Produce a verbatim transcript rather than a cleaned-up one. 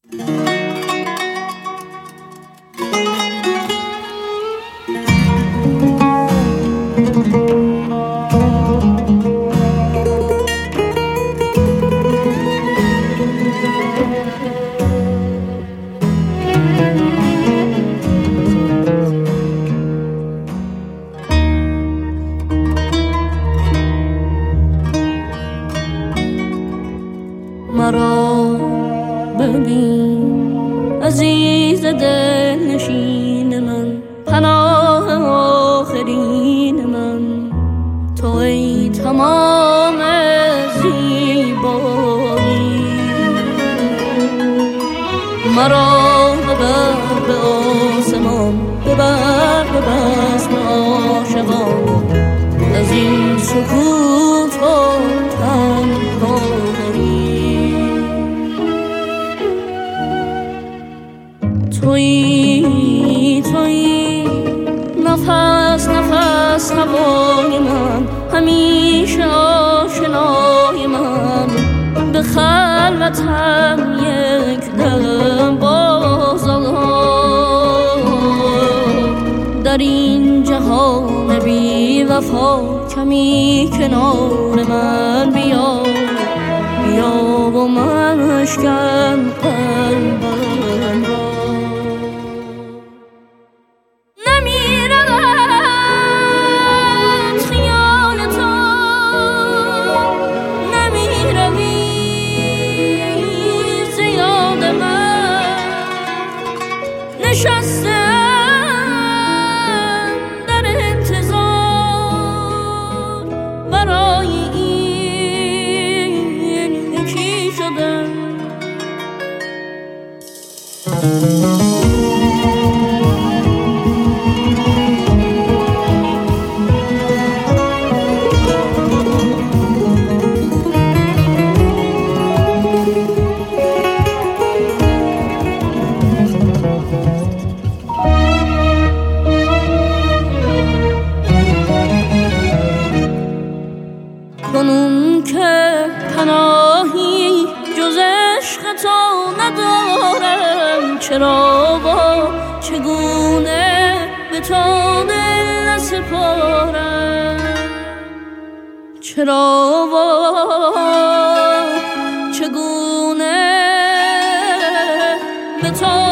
مرا ببین عزیز دل نشین من، پناه آخرین من، تو ای تمام زیبایی. مرا ببر به آسمان، ببر به بزم عاشقان، از این سکوت و تنهایی. تویی تویی نفس نفس هوای من، همیشه آشنای من، به خلوتم یک دم بازآی. در این جهان بی وفا کمی کنار من بیا، بیا و من اشکن قلبم را. نشستم در انتظار، برای این یکی شدم. کنون که پناهی جز عشق تو ندارم، چرا و چگونه به تو دل نسپارم، چرا و چگونه به تو